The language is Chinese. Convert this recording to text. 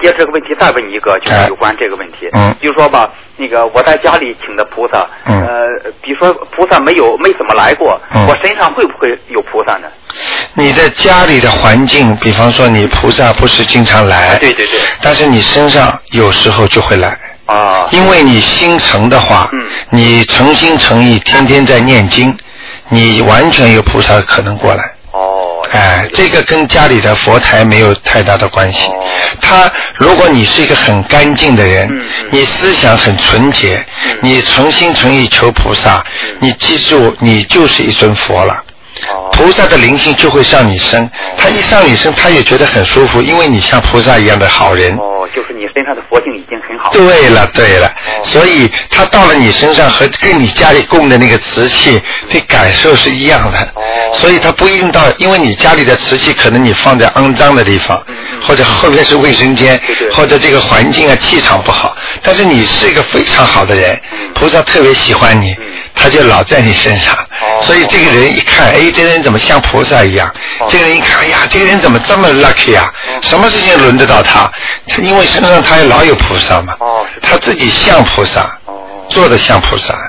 接这个问题再问一个，就是有关这个问题。比如说吧，那个我在家里请的菩萨，比如说菩萨没怎么来过，我身上会不会有菩萨呢？ 你的家里的环境，比方说你菩萨不是经常来， 对对对， 但是你身上有时候就会来。因为你心诚的话，你诚心诚意天天在念经，你完全有菩萨可能过来。这个跟家里的佛台没有太大的关系。如果你是一个很干净的人，你思想很纯洁，你诚心诚意求菩萨，你记住，你就是一尊佛了。菩萨的灵性就会上你身，他一上你身，他也觉得很舒服，因为你像菩萨一样的好人。 就是你身上的佛性已经很好。 对了，所以他到了你身上和跟你家里供的那个瓷器的感受是一样的。所以他不一定到，因为你家里的瓷器可能你放在肮脏的地方，或者后面是卫生间，或者这个环境啊气场不好，但是你是一个非常好的人，菩萨特别喜欢你，他就老在你身上。所以这个人一看，这个人怎么像菩萨一样？这个人一看，这个人怎么这么 lucky 啊？什么事情轮得到他？因为身上他也老有菩萨嘛，他自己像菩萨，做的像菩萨。